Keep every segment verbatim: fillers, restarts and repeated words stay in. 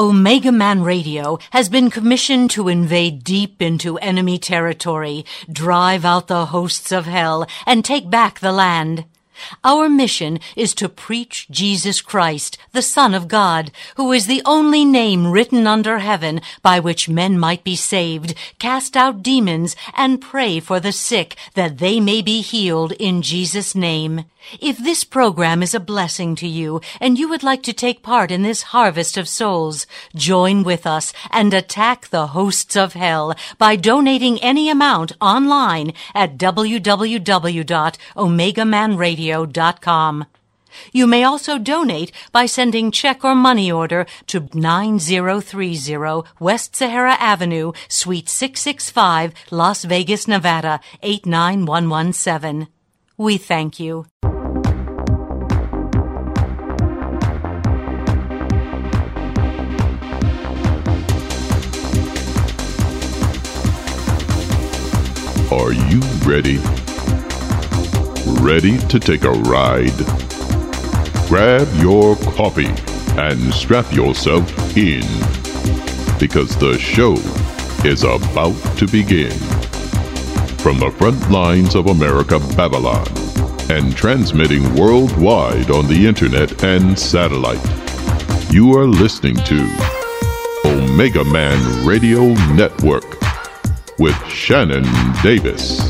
Omega Man Radio has been commissioned to invade deep into enemy territory, drive out the hosts of hell, and take back the land. Our mission is to preach Jesus Christ, the Son of God, who is the only name written under heaven by which men might be saved, cast out demons, and pray for the sick that they may be healed in Jesus' name. If this program is a blessing to you and you would like to take part in this harvest of souls, join with us and attack the hosts of hell by donating any amount online at w w w dot omega man radio dot com. You may also donate by sending check or money order to nine zero three zero West Sahara Avenue, Suite six sixty-five, Las Vegas, Nevada, eight nine one one seven. We thank you. Are you ready? Ready to take a ride? Grab your coffee and strap yourself in, because the show is about to begin. From the front lines of America, Babylon, and transmitting worldwide on the internet and satellite, you are listening to Omega Man Radio Network with Shannon Davis.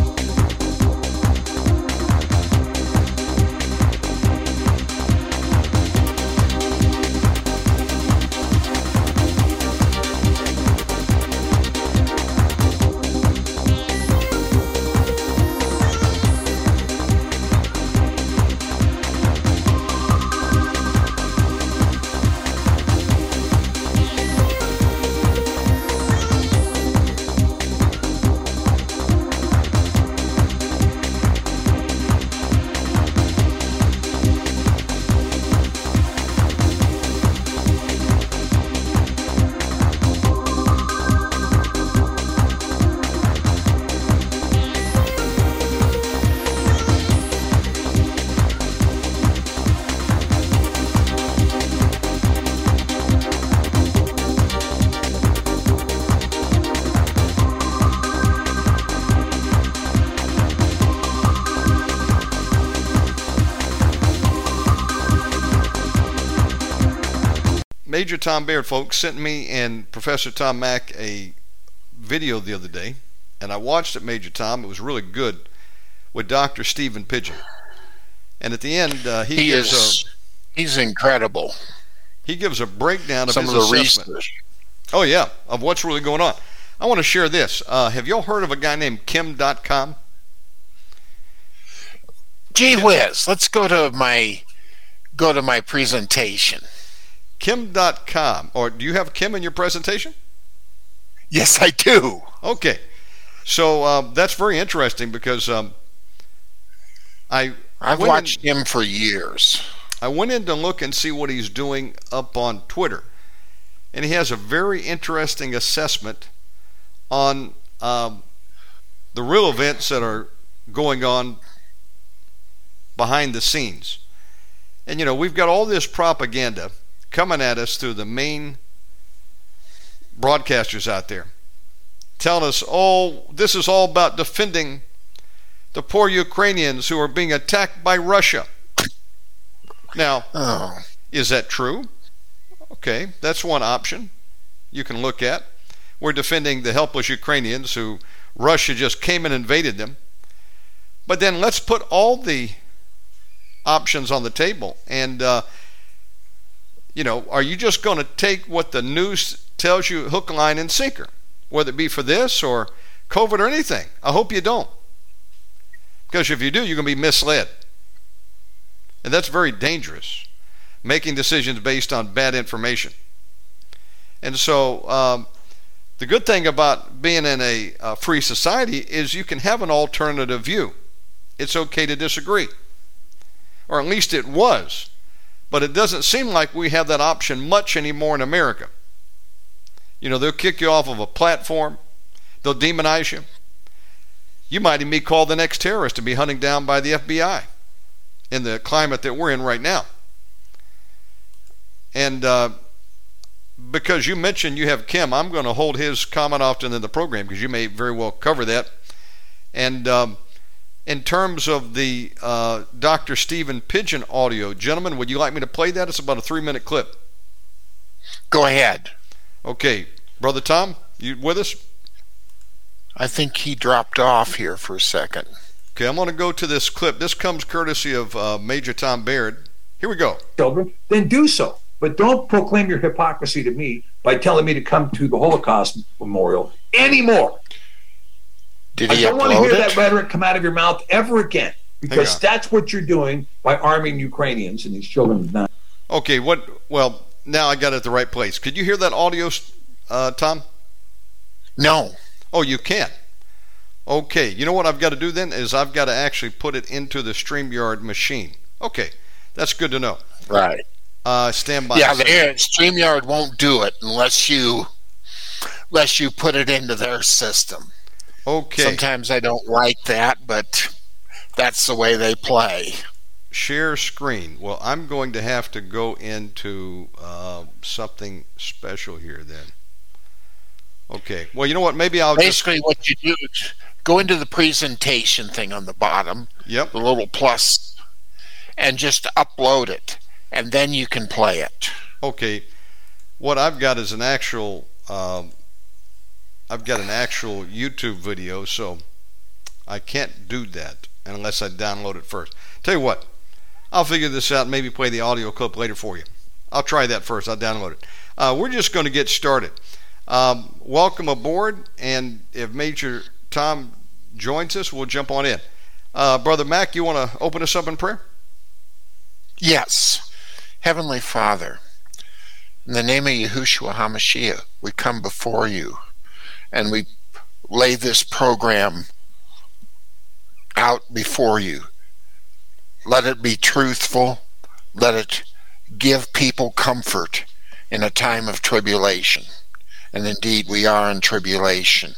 Major Tom Baird, folks, sent me and Professor Tom Mack a video the other day, and I watched it, Major Tom. It was really good, with Doctor Stephen Pidgeon. And at the end, uh, he, he gives is, a... He's incredible. He gives a breakdown of Some his of the assessment. research. Oh, yeah, of what's really going on. I want to share this. Uh, have y'all heard of a guy named Kim dot com? Gee whiz, let's go to my go to my presentation. Kim dot com, or do you have Kim in your presentation? Yes, I do. Okay, so um, that's very interesting because um, I I've went watched in, him for years. I went in to look and see what he's doing up on Twitter, and he has a very interesting assessment on um, the real events that are going on behind the scenes. And you know, we've got all this propaganda coming at us through the main broadcasters out there, telling us, oh, this is all about defending the poor Ukrainians who are being attacked by Russia. Now, oh. Is that true? Okay, that's one option you can look at. We're defending the helpless Ukrainians who Russia just came and invaded them. But then let's put all the options on the table. And, uh, you know, are you just going to take what the news tells you hook, line, and sinker, whether it be for this or COVID or anything? I hope you don't. Because if you do, you're going to be misled. And that's very dangerous, making decisions based on bad information. And so um, the good thing about being in a, a free society is you can have an alternative view. It's okay to disagree. Or at least it was. But it doesn't seem like we have that option much anymore in America. You know, they'll kick you off of a platform. They'll demonize you. You might even be called the next terrorist to be hunted down by the F B I in the climate that we're in right now. And uh, because you mentioned you have Kim, I'm going to hold his comment off to the end of the program because you may very well cover that. And um, in terms of the uh, Doctor Stephen Pigeon audio, gentlemen, would you like me to play that? It's about a three-minute clip. Go ahead. Okay. Brother Tom, you with us? I think he dropped off here for a second. Okay, I'm going to go to this clip. This comes courtesy of uh, Major Tom Baird. Here we go. Children, then do so. But don't proclaim your hypocrisy to me by telling me to come to the Holocaust Memorial anymore. Did he I don't upload want to hear it? that rhetoric come out of your mouth ever again, because that's what you're doing by arming Ukrainians and these children of nine. Okay, what? Well, now I got it at the right place. Could you hear that audio, uh, Tom? No. Oh, you can. Okay, you know what I've got to do then is I've got to actually put it into the StreamYard machine. Okay, that's good to know. Right. Uh, stand by. Yeah, the StreamYard won't do it unless you unless you put it into their system. Okay. Sometimes I don't like that, but that's the way they play. Share screen. Well, I'm going to have to go into uh, something special here then. Okay. Well, you know what? Maybe I'll Basically, just... what you do is go into the presentation thing on the bottom, yep, the little plus, and just upload it, and then you can play it. Okay. What I've got is an actual... Um, I've got an actual YouTube video, so I can't do that unless I download it first. Tell you what, I'll figure this out and maybe play the audio clip later for you. I'll try that first. I'll download it. Uh, we're just going to get started. Um, welcome aboard, and if Major Tom joins us, we'll jump on in. Uh, Brother Mac, you want to open us up in prayer? Yes. Heavenly Father, in the name of Yahushua HaMashiach, we come before you. And we lay this program out before you. Let it be truthful. Let it give people comfort in a time of tribulation. And indeed, we are in tribulation.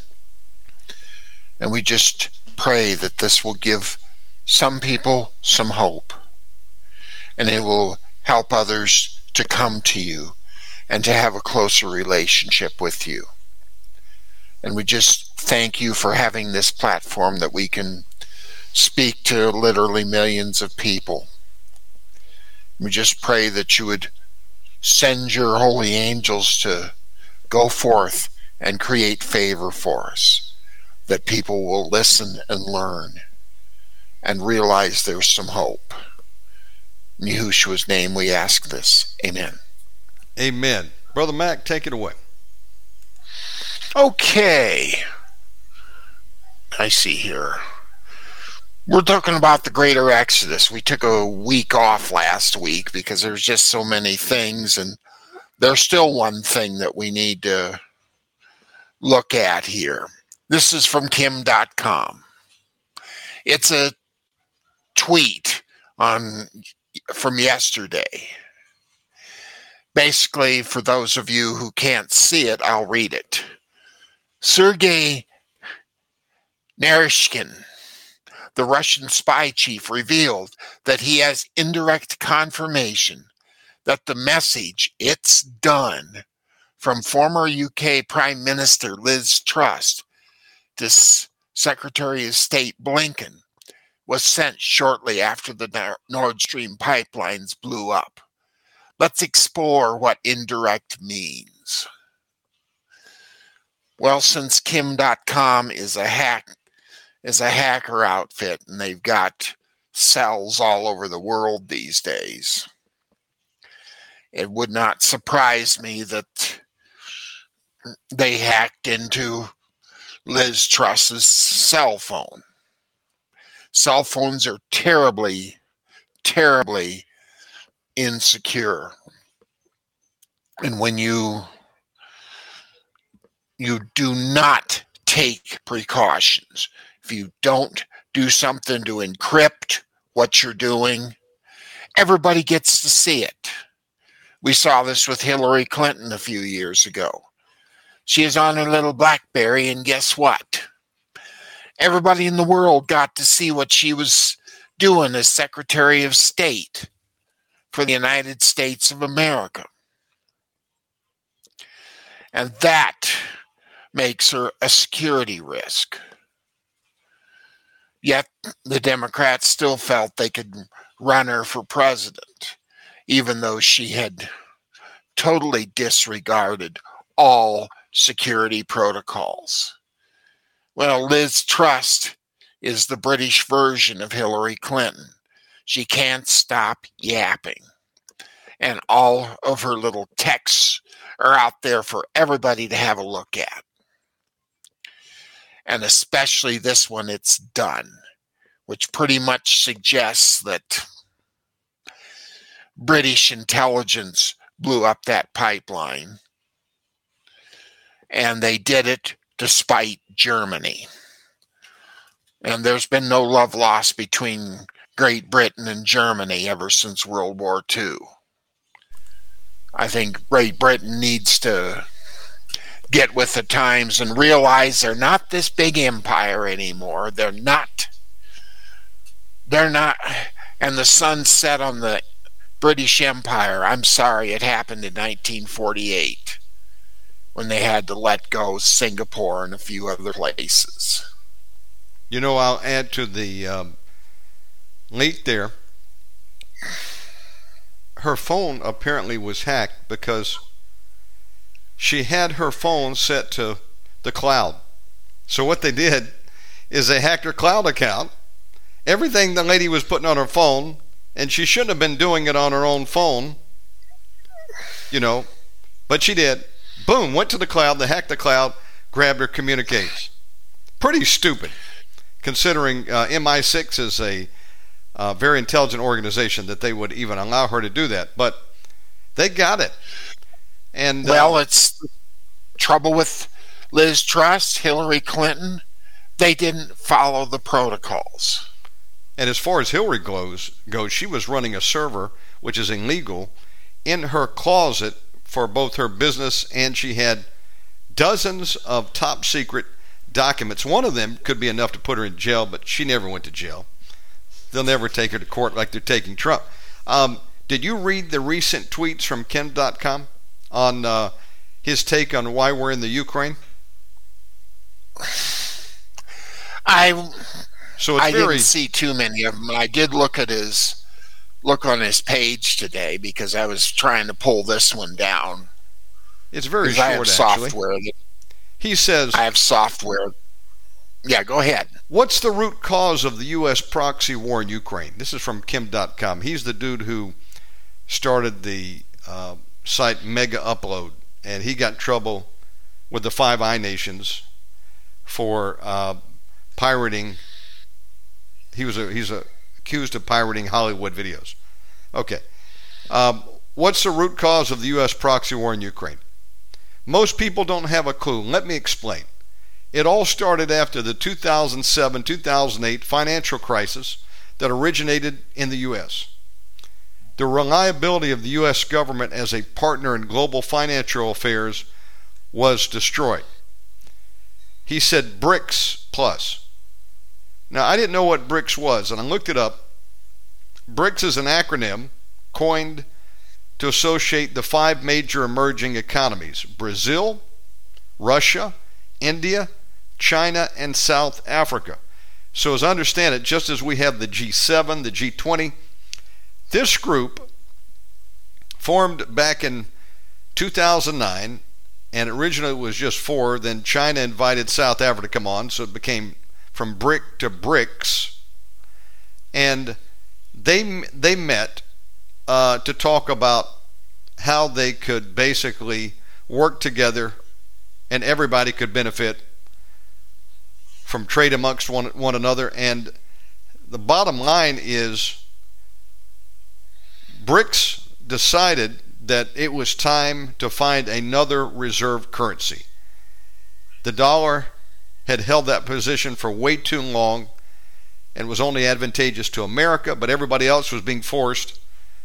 And we just pray that this will give some people some hope. And it will help others to come to you and to have a closer relationship with you. And we just thank you for having this platform that we can speak to literally millions of people. We just pray that you would send your holy angels to go forth and create favor for us, that people will listen and learn and realize there's some hope. In Yahushua's name we ask this. Amen. Amen. Brother Mac, take it away. Okay, I see here. We're talking about the Greater Exodus. We took a week off last week because there's just so many things, and there's still one thing that we need to look at here. This is from Kim dot com. It's a tweet on from yesterday. Basically, for those of you who can't see it, I'll read it. Sergei Naryshkin, the Russian spy chief, revealed that he has indirect confirmation that the message, "It's done," from former U K Prime Minister Liz Truss to Secretary of State Blinken was sent shortly after the Nord Stream pipelines blew up. Let's explore what indirect means. Well, since Kim dot com is a hack is a hacker outfit, and they've got cells all over the world these days, it would not surprise me that they hacked into Liz Truss's cell phone. Cell phones are terribly, terribly insecure. And when you you do not take precautions, if you don't do something to encrypt what you're doing, everybody gets to see it. We saw this with Hillary Clinton a few years ago. She is on her little BlackBerry, and guess what? Everybody in the world got to see what she was doing as Secretary of State for the United States of America. And that makes her a security risk. Yet the Democrats still felt they could run her for president, even though she had totally disregarded all security protocols. Well, Liz Truss is the British version of Hillary Clinton. She can't stop yapping. And all of her little texts are out there for everybody to have a look at. And especially this one, it's done, which pretty much suggests that British intelligence blew up that pipeline. And they did it despite Germany. And there's been no love lost between Great Britain and Germany ever since World War Two. I think Great Britain needs to get with the times and realize they're not this big empire anymore. They're not. They're not. And the sun set on the British Empire. I'm sorry, it happened in nineteen forty-eight when they had to let go Singapore and a few other places. You know, I'll add to the um, leak there. Her phone apparently was hacked because she had her phone set to the cloud. So what they did is they hacked her cloud account. Everything the lady was putting on her phone, and she shouldn't have been doing it on her own phone, you know, but she did. Boom, went to the cloud, they hacked the cloud, grabbed her communiques. Pretty stupid, considering uh, M I six is a uh, very intelligent organization that they would even allow her to do that. But they got it. And well, uh, it's trouble with Liz Truss, Hillary Clinton. They didn't follow the protocols. And as far as Hillary goes, goes, she was running a server, which is illegal, in her closet for both her business, and she had dozens of top secret documents. One of them could be enough to put her in jail, but she never went to jail. They'll never take her to court like they're taking Trump. Um, did you read the recent tweets from Kim dot com on uh, his take on why we're in the Ukraine? I so it's I very, didn't see too many of them. I did look at his look on his page today because I was trying to pull this one down. It's very short, I have actually. software that, he says, I have software. Yeah, go ahead. What's the root cause of the U S proxy war in Ukraine? This is from Kim dot com. He's the dude who started the uh, site Mega Upload, and he got in trouble with the Five Eye Nations for uh, pirating. He was a, he's a, accused of pirating Hollywood videos. Okay. Um, what's the root cause of the U S proxy war in Ukraine? Most people don't have a clue. Let me explain. It all started after the two thousand seven two thousand eight financial crisis that originated in the U S. The reliability of the U S government as a partner in global financial affairs was destroyed. He said BRICS plus. Now, I didn't know what BRICS was, and I looked it up. BRICS is an acronym coined to associate the five major emerging economies: Brazil, Russia, India, China, and South Africa. So as I understand it, just as we have the G seven, the G twenty, this group formed back in two thousand nine, and originally it was just four. Then China invited South Africa to come on, so it became from BRIC to BRICS. And they they met uh, to talk about how they could basically work together and everybody could benefit from trade amongst one, one another. And the bottom line is BRICS decided that it was time to find another reserve currency. The dollar had held that position for way too long and was only advantageous to America, but everybody else was being forced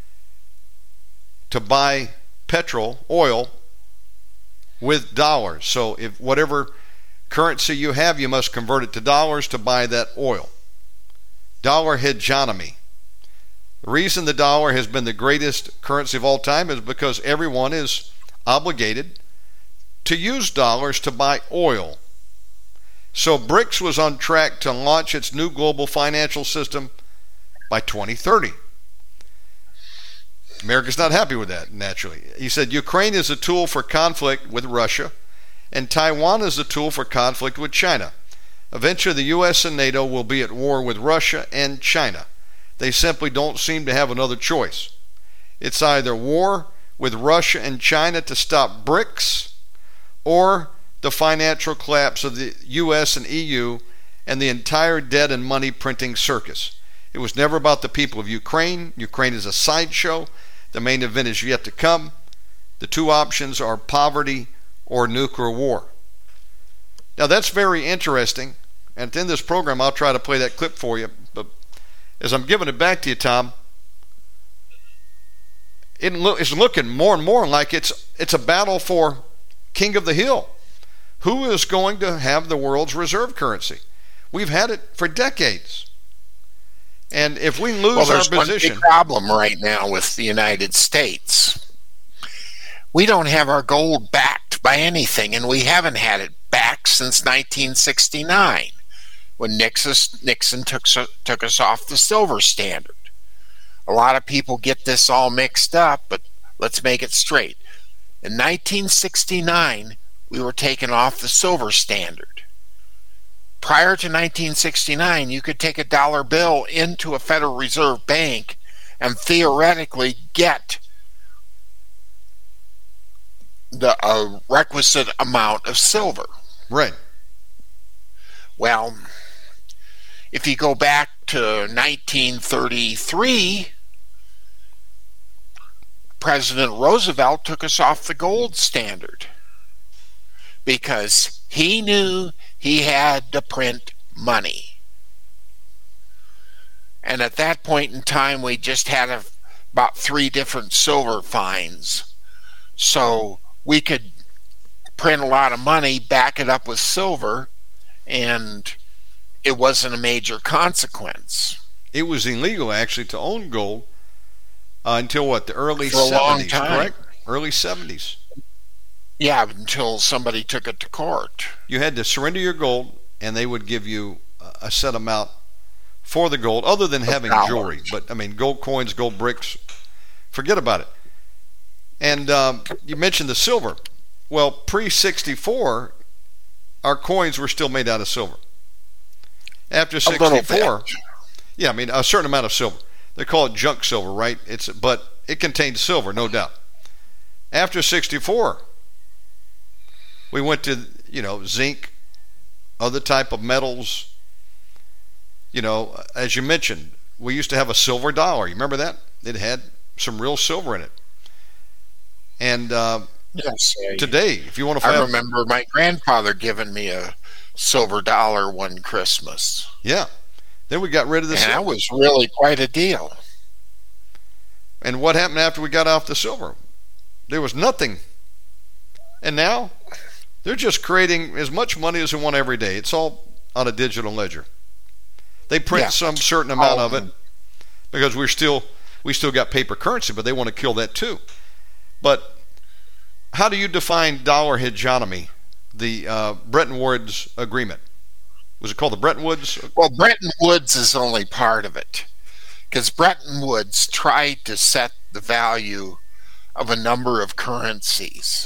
to buy petrol, oil, with dollars. So if whatever currency you have, you must convert it to dollars to buy that oil. Dollar hegemony. The reason the dollar has been the greatest currency of all time is because everyone is obligated to use dollars to buy oil. So BRICS was on track to launch its new global financial system by twenty thirty. America's not happy with that, naturally. He said Ukraine is a tool for conflict with Russia, and Taiwan is a tool for conflict with China. Eventually, the U S and NATO will be at war with Russia and China. They simply don't seem to have another choice. It's either war with Russia and China to stop BRICS, or the financial collapse of the U S and E U and the entire debt and money printing circus. It was never about the people of Ukraine. Ukraine is a sideshow. The main event is yet to come. The two options are poverty or nuclear war. Now that's very interesting. And at the end of this program, I'll try to play that clip for you. But as I'm giving it back to you, Tom, it lo- it's looking more and more like it's it's a battle for king of the hill. Who is going to have the world's reserve currency? We've had it for decades. And if we lose well, there's our position... one big problem right now with the United States. We don't have our gold backed by anything, and we haven't had it back since nineteen sixty-nine, when Nixon, Nixon took, took us off the silver standard. A lot of people get this all mixed up, but let's make it straight. In nineteen sixty-nine, we were taken off the silver standard. Prior to nineteen sixty-nine, you could take a dollar bill into a Federal Reserve Bank and theoretically get the uh, requisite amount of silver. Right. Well, if you go back to nineteen thirty-three, President Roosevelt took us off the gold standard because he knew he had to print money. And at that point in time, we just had a, about three different silver fines. So we could print a lot of money, back it up with silver, and it wasn't a major consequence. It was illegal, actually, to own gold uh, until, what, the early For a long seventies, time. correct? Early seventies. Yeah, until somebody took it to court. You had to surrender your gold, and they would give you a set amount for the gold, other than having dollars. jewelry. But, I mean, gold coins, gold bricks, forget about it. And um, you mentioned the silver. Well, pre sixty-four, our coins were still made out of silver. After sixty-four, yeah, I mean, a certain amount of silver. They call it junk silver, right? It's But it contains silver, no doubt. After sixty-four, we went to, you know, zinc, other type of metals. You know, as you mentioned, we used to have a silver dollar. You remember that? It had some real silver in it. And uh, yes, I, today, if you want to I find... remember my grandfather giving me a silver dollar one Christmas. Yeah. Then we got rid of the and silver. that was really quite a deal. And what happened after we got off the silver? There was nothing. And now they're just creating as much money as they want every day. It's all on a digital ledger. They print Yeah. some certain amount Oh. of it because we're still we still got paper currency, but they want to kill that too. But how do you define dollar hegemony? The uh, Bretton Woods agreement. Was it called the Bretton Woods? Well, Bretton Woods is only part of it, because Bretton Woods tried to set the value of a number of currencies,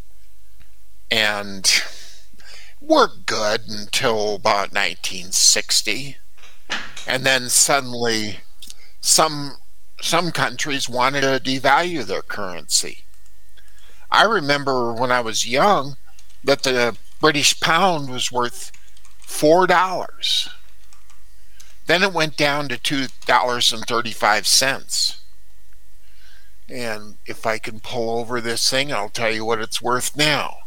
and worked good until about nineteen sixty, and then suddenly some some countries wanted to devalue their currency. I remember when I was young that the British pound was worth four dollars. Then it went down to two dollars and thirty-five cents. And if I can pull over this thing, I'll tell you what it's worth now.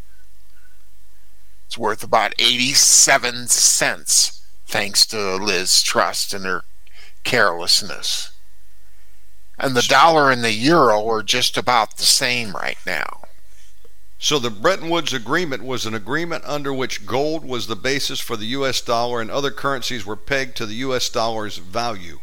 It's worth about eighty-seven cents, thanks to Liz Truss and her carelessness. And the dollar and the euro are just about the same right now. So the Bretton Woods Agreement was an agreement under which gold was the basis for the U S dollar and other currencies were pegged to the U S dollar's value.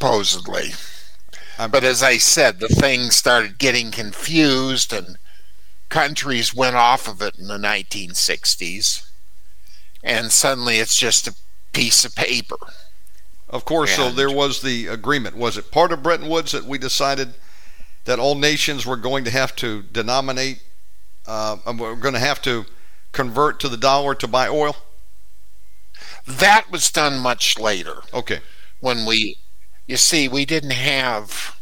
Supposedly. I'm, But as I said, the thing started getting confused, and countries went off of it in the nineteen sixties, and suddenly it's just a piece of paper. Of course, and, so there was the agreement. Was it part of Bretton Woods that we decided that all nations were going to have to denominate, uh, we're going to have to convert to the dollar to buy oil? That was done much later. Okay. When we, you see, we didn't have,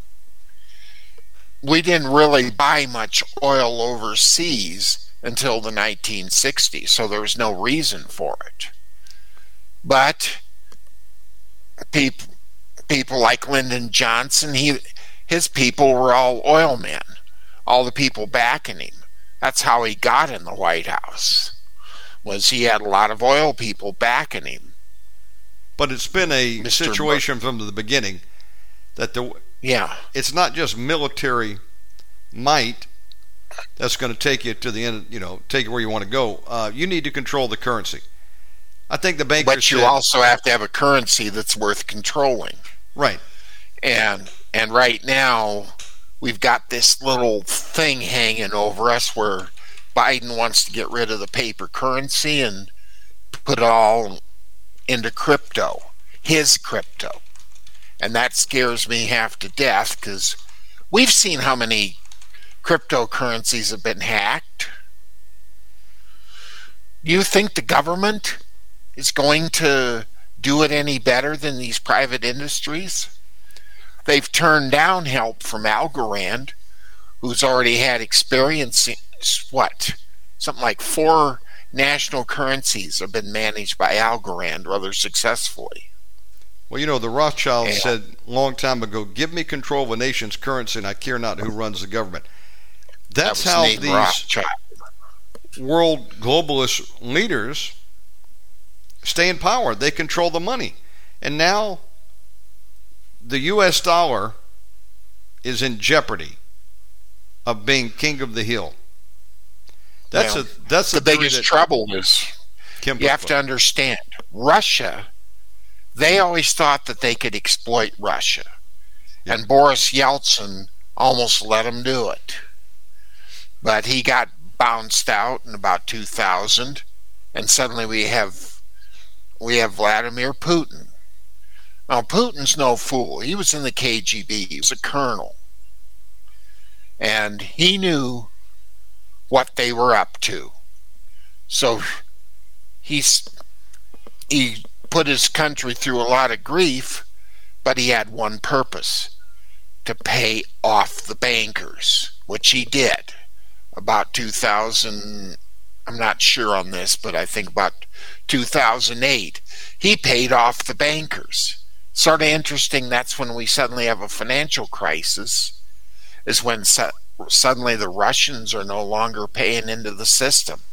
we didn't really buy much oil overseas until the nineteen sixties, so there was no reason for it. But people, people like Lyndon Johnson, he, his people were all oil men, all the people backing him. That's how he got in the White House, was he had a lot of oil people backing him. But it's been a Mister situation Bush. From the beginning that the yeah, it's not just military might that's going to take you to the end, you know, take you where you want to go. Uh, you need to control the currency. I think the bankers But you said, also have to have a currency that's worth controlling. Right. And and right now we've got this little thing hanging over us where Biden wants to get rid of the paper currency and put it all into crypto, his crypto. And that scares me half to death because we've seen how many cryptocurrencies have been hacked. Do you think the government is going to do it any better than these private industries? They've turned down help from Algorand, who's already had experience in, what, something like four national currencies have been managed by Algorand rather successfully. Well, you know, the Rothschilds yeah. said a long time ago, give me control of a nation's currency and I care not who runs the government. That's that how Nate these Rothschild. world globalist leaders stay in power. They control the money. And now the U S dollar is in jeopardy of being king of the hill. That's well, a that's the biggest that trouble is Kim you have to understand Russia. They always thought that they could exploit Russia, yeah. and Boris Yeltsin almost let them do it. But he got bounced out in about two thousand, and suddenly we have we have Vladimir Putin. Now, Putin's no fool. He was in the K G B. He was a colonel. And he knew what they were up to. So he's, he put his country through a lot of grief, but he had one purpose, to pay off the bankers, which he did. About two thousand, I'm not sure on this, but I think about two thousand eight, he paid off the bankers. Sort of interesting, that's when we suddenly have a financial crisis, is when su- suddenly the Russians are no longer paying into the system.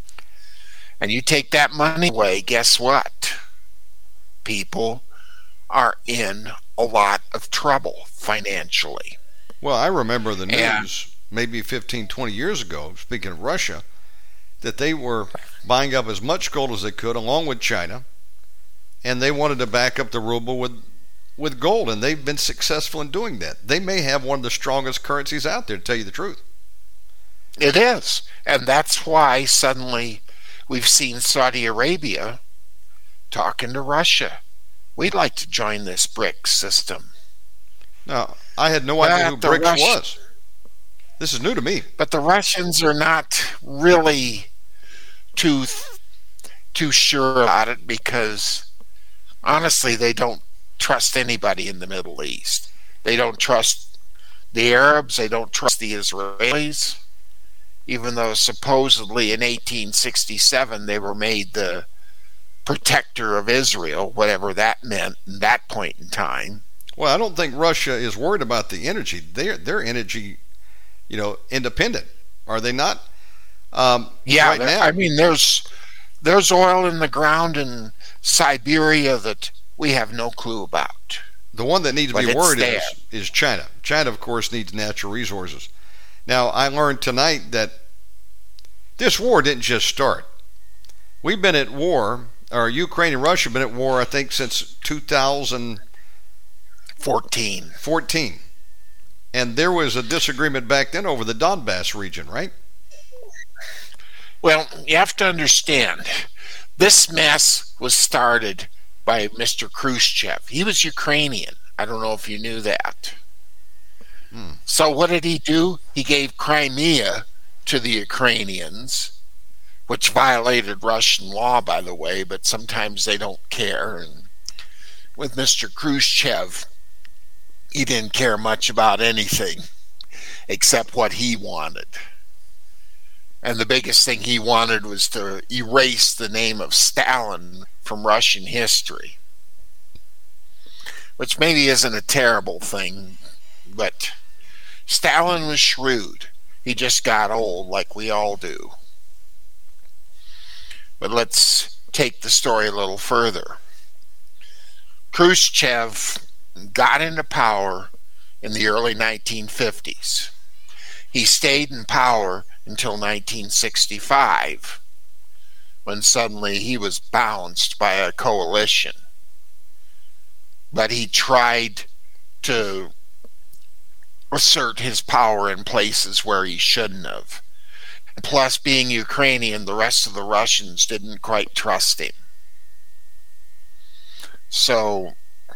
And you take that money away, guess what? People are in a lot of trouble financially. Well, I remember the news and, maybe fifteen, twenty years ago, speaking of Russia, that they were buying up as much gold as they could along with China, and they wanted to back up the ruble with with gold, and they've been successful in doing that. They may have one of the strongest currencies out there, to tell you the truth. It is, and that's why suddenly we've seen Saudi Arabia talking to Russia. We'd like to join this BRICS system. Now, I had no idea who BRICS Rus- was. This is new to me. But the Russians are not really too too sure about it because honestly, they don't trust anybody in the Middle East. They don't trust the Arabs. They don't trust the Israelis, even though supposedly in eighteen sixty-seven they were made the protector of Israel, whatever that meant in that point in time. Well, I don't think Russia is worried about the energy. They're, they're energy, you know, independent. Are they not? Um, yeah, right now. I mean, there's there's oil in the ground in Siberia that we have no clue about. The one that needs to But be it's worried there. is, is China. China, of course, needs natural resources. Now, I learned tonight that this war didn't just start. We've been at war, or Ukraine and Russia have been at war, I think, since two thousand fourteen. fourteen. And there was a disagreement back then over the Donbass region, right? Well, you have to understand, this mess was started by Mister Khrushchev. He was Ukrainian. I don't know if you knew that. Hmm. So what did he do? He gave Crimea to the Ukrainians, which violated Russian law, by the way, but sometimes they don't care. And with Mister Khrushchev, he didn't care much about anything except what he wanted. And the biggest thing he wanted was to erase the name of Stalin from Russian history, which maybe isn't a terrible thing, but Stalin was shrewd. He just got old, like we all do. But let's take the story a little further. Khrushchev got into power in the early nineteen fifties. He stayed in power until nineteen sixty-five, when suddenly he was bounced by a coalition. But he tried to assert his power in places where he shouldn't have. And plus, being Ukrainian, the rest of the Russians didn't quite trust him. So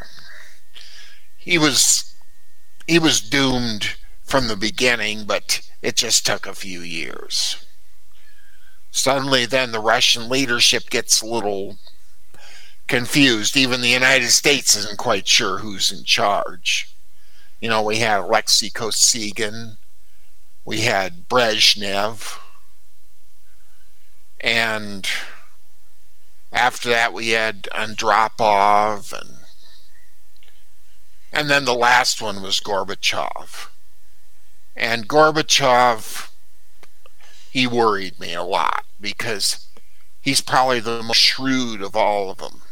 he was he was doomed from the beginning, but it just took a few years. Suddenly then the Russian leadership gets a little confused. Even the United States isn't quite sure who's in charge. You know, we had Alexei Kosygin, we had Brezhnev, and after that we had Andropov, and and then the last one was Gorbachev. And Gorbachev, he worried me a lot because he's probably the most shrewd of all of them.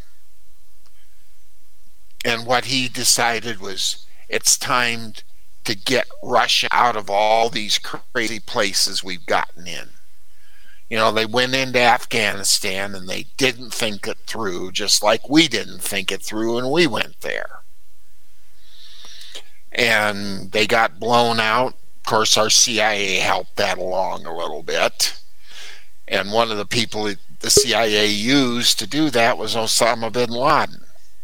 And what he decided was, it's time to get Russia out of all these crazy places we've gotten in. You know, they went into Afghanistan and they didn't think it through, just like we didn't think it through when we went there. And they got blown out. Of course, our C I A helped that along a little bit. And one of the people the C I A used to do that was Osama bin Laden.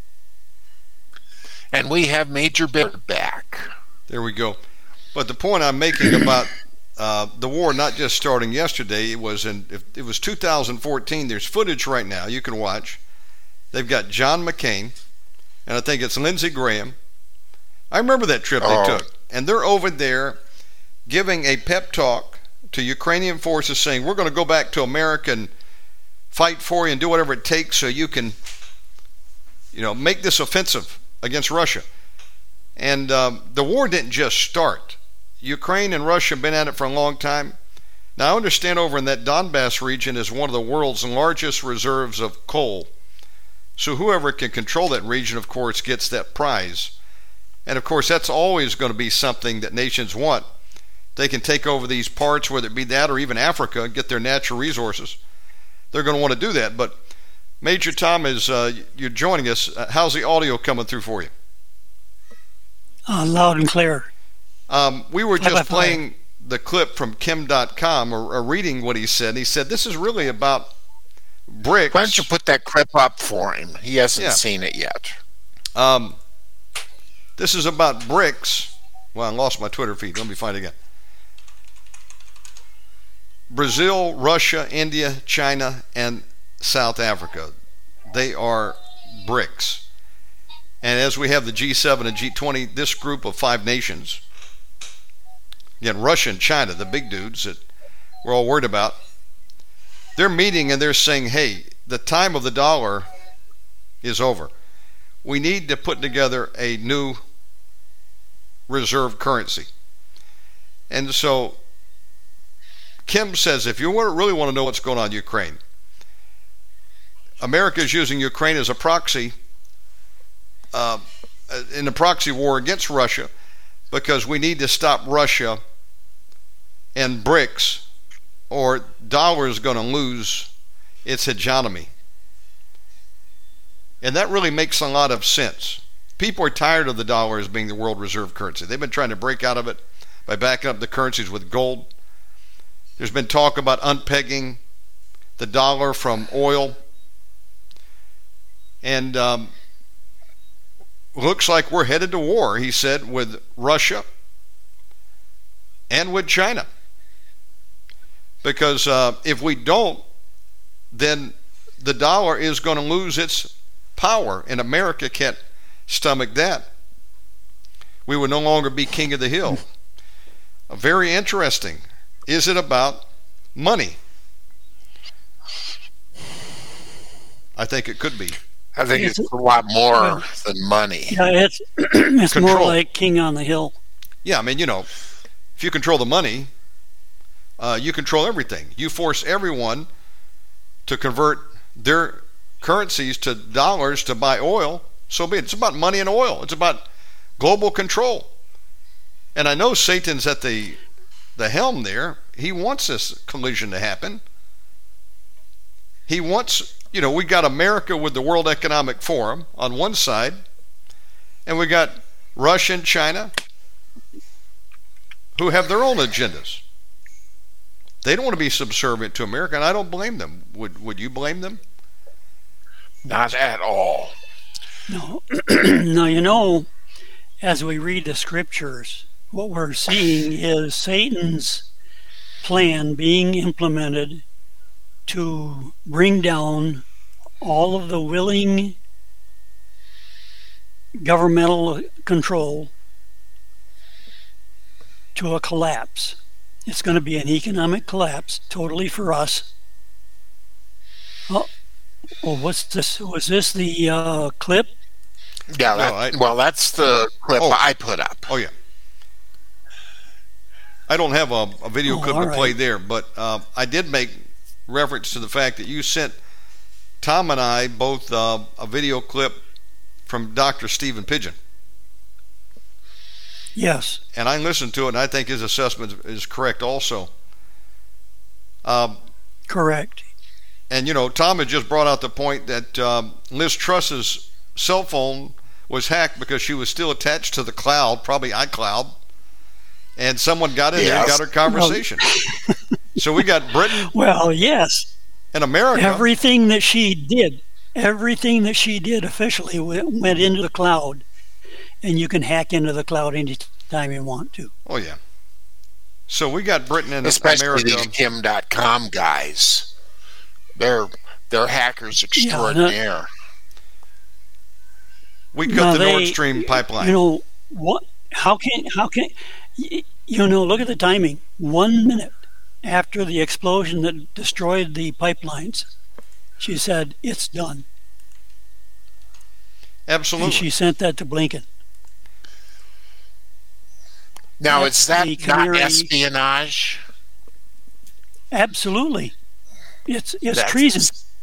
And we have Major Baird back. There we go. But the point I'm making about uh, the war not just starting yesterday, it was in if it was two thousand fourteen. There's footage right now you can watch. They've got John McCain, and I think it's Lindsey Graham. I remember that trip oh. they took. And they're over there giving a pep talk to Ukrainian forces, saying, we're going to go back to America and fight for you and do whatever it takes so you can, you know, make this offensive against Russia. And um, the war didn't just start. Ukraine and Russia have been at it for a long time. Now, I understand over in that Donbass region is one of the world's largest reserves of coal. So whoever can control that region, of course, gets that prize. And, of course, that's always going to be something that nations want. They can take over these parts, whether it be that or even Africa, and get their natural resources. They're going to want to do that. But Major Tom, is uh, you're joining us. Uh, how's the audio coming through for you? Uh, loud and clear. Um, we were just five by playing the clip from Kim dot com, or, or reading what he said. He said this is really about BRICS. Why don't you put that clip up for him? He hasn't Yeah. seen it yet. Um, this is about BRICS. Well, I lost my Twitter feed. Let me find it again. Brazil, Russia, India, China, and South Africa. They are BRICS. And as we have the G seven and G twenty, this group of five nations, again, Russia and China, the big dudes that we're all worried about, they're meeting and they're saying, hey, the time of the dollar is over. We need to put together a new reserve currency. And so Kim says, if you really want to know what's going on in Ukraine, America is using Ukraine as a proxy uh, in a proxy war against Russia, because we need to stop Russia and BRICS, or dollar is going to lose its hegemony. And that really makes a lot of sense. People are tired of the dollar as being the world reserve currency. They've been trying to break out of it by backing up the currencies with gold. There's been talk about unpegging the dollar from oil. And um, looks like we're headed to war, he said, with Russia and with China. Because uh, if we don't, then the dollar is going to lose its power, and America can't stomach that. We would no longer be king of the hill. Very interesting. Is it about money? I think it could be. I think it's a lot more than money. Yeah, it's it's Control. more like king on the hill. Yeah, I mean, you know, if you control the money, uh, you control everything. You force everyone to convert their currencies to dollars to buy oil. So be it. It's about money and oil. It's about global control. And I know Satan's at the the helm there. He wants this collision to happen. He wants, you know, we got America with the World Economic Forum on one side, and we got Russia and China who have their own agendas. They don't want to be subservient to America, and I don't blame them. Would would you blame them? Not at all. No, no, you know, as we read the scriptures, what we're seeing is Satan's plan being implemented to bring down all of the willing governmental control to a collapse. It's going to be an economic collapse, totally for us. Oh, well, what's this? Was this the uh, clip? Yeah, that, No, I- well, that's the clip Oh. I put up. Oh, yeah. I don't have a, a video Oh, clip all to play right. there, but uh, I did make reference to the fact that you sent Tom and I both uh, a video clip from Doctor Stephen Pidgeon. Yes. And I listened to it, and I think his assessment is correct also. Um, Correct. and, you know, Tom had just brought out the point that um, Liz Truss's cell phone was hacked because she was still attached to the cloud, probably iCloud, and someone got in there and Yes. got her conversation. So we got Britain Well, yes. and America. Everything that she did, everything that she did officially w- went into the cloud, and you can hack into the cloud anytime you want to. Oh, yeah. So we got Britain and Especially America. these Kim dot com guys. They're they're hackers Yeah, extraordinaire. We cut Now the they- Nord Stream pipeline. You know what? How can how can y- you know? Look at the timing. One minute after the explosion that destroyed the pipelines, she said it's done, Absolutely. and she sent that to Blinken. Now, That's is that the not canary- espionage? Absolutely, it's it's That's- treason.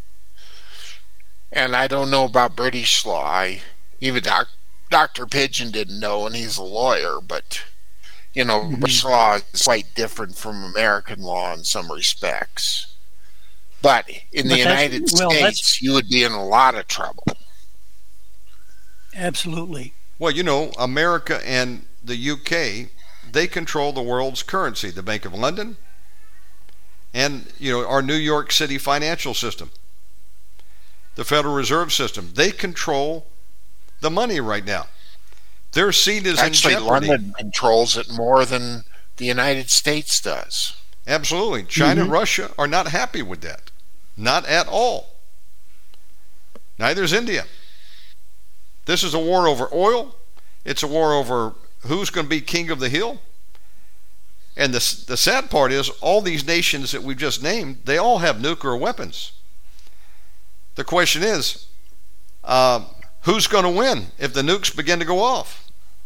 And I don't know about British law. I, even doc, Doctor Pigeon didn't know, and he's a lawyer, but, you know, Mm-hmm. British law is quite different from American law in some respects. But in the But that's- United well, that's- States, you would be in a lot of trouble. Absolutely. Well, you know, America and the U K, they control the world's currency, the Bank of London, and, you know, our New York City financial system, the Federal Reserve System. They control the money right now. Their seat is Actually, in jeopardy. London controls it more than the United States does. Absolutely. China Mhm. and Russia are not happy with that. Not at all. Neither is India. This is a war over oil. It's a war over who's going to be king of the hill. And the, the sad part is all these nations that we've just named, they all have nuclear weapons. The question is, uh, who's going to win if the nukes begin to go off?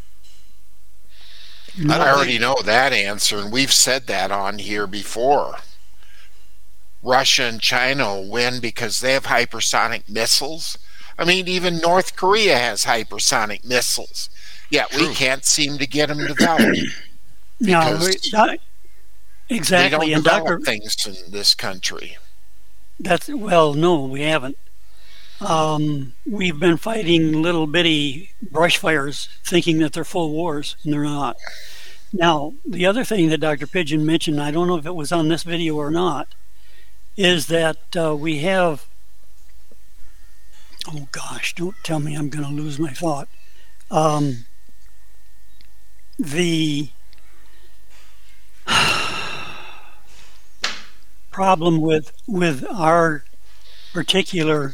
I don't I already think- know that answer, and we've said that on here before. Russia and China will win because they have hypersonic missiles. I mean, even North Korea has hypersonic missiles, yet we True. can't seem to get them developed. Now, Because we- uh, They exactly, don't and develop Doctor things in this country. That's well, no, we haven't. Um, we've been fighting little bitty brush fires, thinking that they're full wars, and they're not. Now, the other thing that Doctor Pigeon mentioned, I don't know if it was on this video or not, is that uh, we have, oh gosh, don't tell me I'm going to lose my thought. Um, the problem with with our particular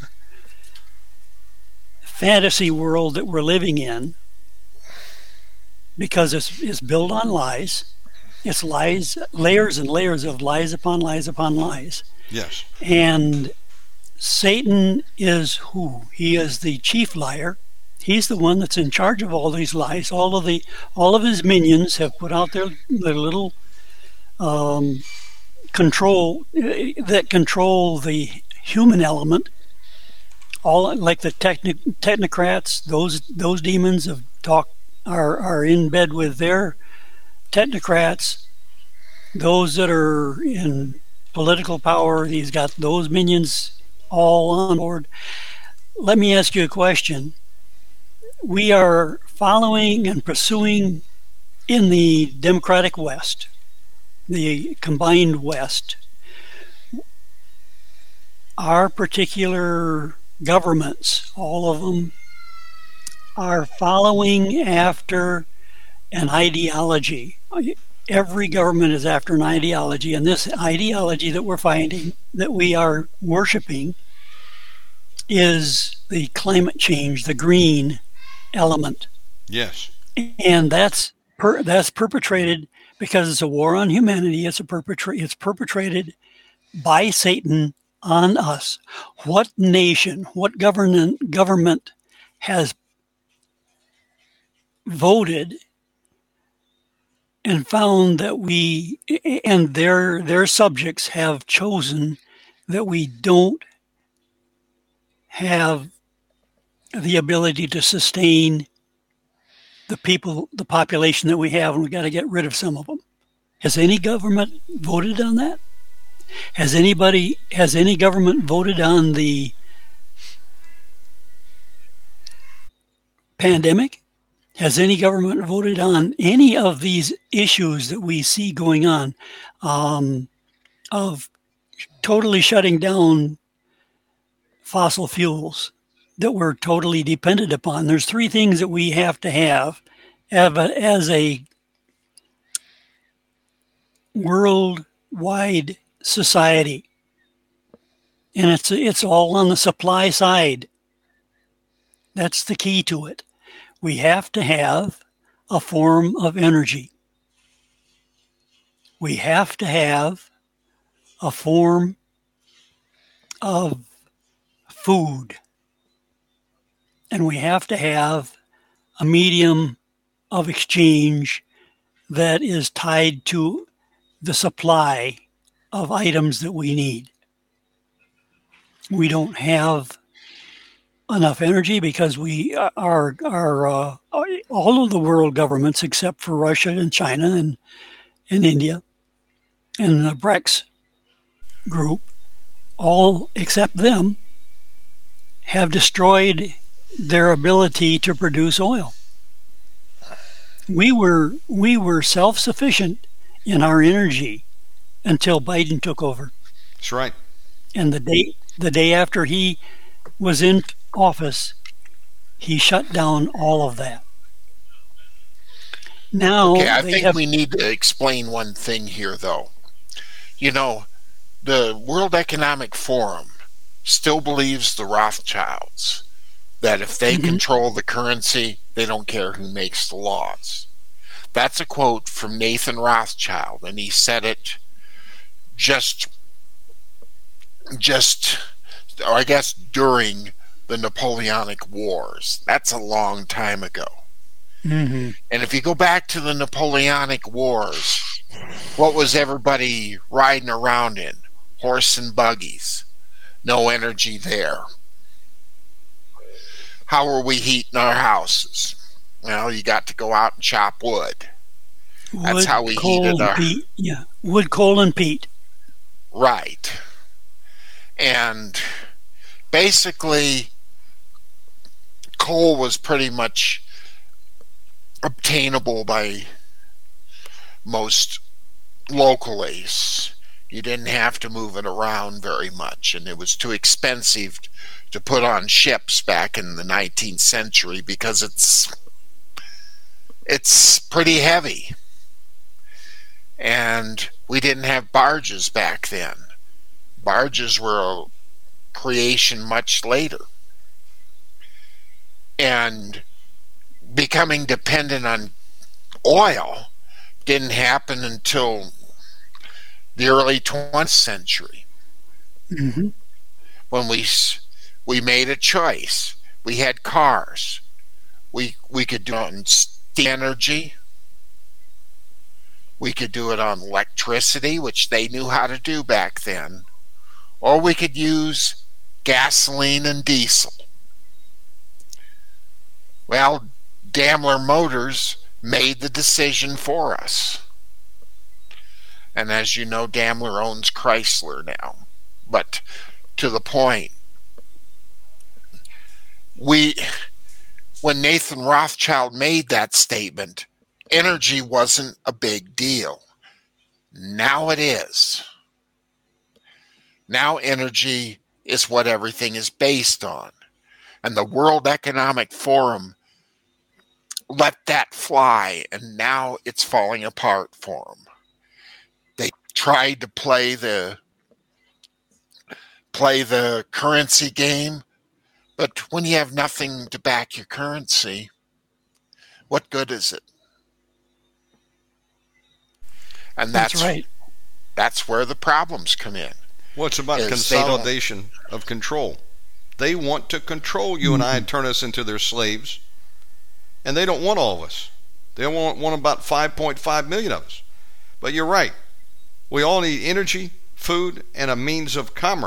fantasy world that we're living in, because it's, it's built on lies. It's lies, layers and layers of lies upon lies upon lies. Yes. And Satan is who? He is the chief liar. He's the one that's in charge of all these lies. All of the all of his minions have put out their, their little um, control uh, that control the human element. All like the techni- technocrats, those those demons have talk are are in bed with their technocrats. Those that are in political power, he's got those minions all on board. Let me ask you a question. We are following and pursuing in the Democratic West, the combined West, our particular governments, all of them, are following after an ideology. Every government is after an ideology, and this ideology that we're finding, that we are worshiping, is the climate change, the green element. Yes. And that's per, that's perpetrated because it's a war on humanity. It's a perpetra- It's perpetrated by Satan on us. What nation, what government government has voted and found that we and their their subjects have chosen that we don't have the ability to sustain the people, the population that we have, and we've got to get rid of some of them? Has any government voted on that? Has anybody, has any government voted on the pandemic? Has any government voted on any of these issues that we see going on, um, of totally shutting down fossil fuels that we're totally dependent upon? There's three things that we have to have as a worldwide society, and it's it's all on the supply side. That's the key to it. We have to have a form of energy. We have to have a form of food. And we have to have a medium of exchange that is tied to the supply of items that we need. We don't have enough energy because we are, are uh, all of the world governments except for Russia and China and, and India and the BRICS group, all except them, have destroyed their ability to produce oil. We were we were self-sufficient in our energy until Biden took over. That's right. And the day the day after he was in office, he shut down all of that. Now, okay, I they think have, we need to explain one thing here, though. You know, the World Economic Forum still believes the Rothschilds, that if they mm-hmm. control the currency, they don't care who makes the laws. That's a quote from Nathan Rothschild, and he said it just, just, or I guess during the Napoleonic Wars. That's a long time ago. Mm-hmm. And if you go back to the Napoleonic Wars, what was everybody riding around in? Horse and buggies. No energy there. How are we heating our houses? Well, you got to go out and chop wood. Wood, That's how we coal, heated our... peat. Yeah, wood, coal, and peat. Right. And basically, coal was pretty much obtainable by most locally. You didn't have to move it around very much, and it was too expensive to put on ships back in the nineteenth century because it's it's pretty heavy. And we didn't have barges back then. Barges were a creation much later. And becoming dependent on oil didn't happen until the early twentieth century, Mm-hmm. when we we made a choice. We had cars. We we could do it on steam energy. We could do it on electricity, which they knew how to do back then, or we could use gasoline and diesel. Well, Daimler Motors made the decision for us. And as you know, Daimler owns Chrysler now. But to the point, we, when Nathan Rothschild made that statement, energy wasn't a big deal. Now it is. Now energy is what everything is based on. And the World Economic Forum let that fly, and now it's falling apart for them. They tried to play the play the currency game, but when you have nothing to back your currency, what good is it? And that's, That's right. That's where the problems come in. Well, it's about is consolidation of control. They want to control you and I and turn us into their slaves. And they don't want all of us. They want, want about five point five million of us. But you're right. We all need energy, food, and a means of commerce.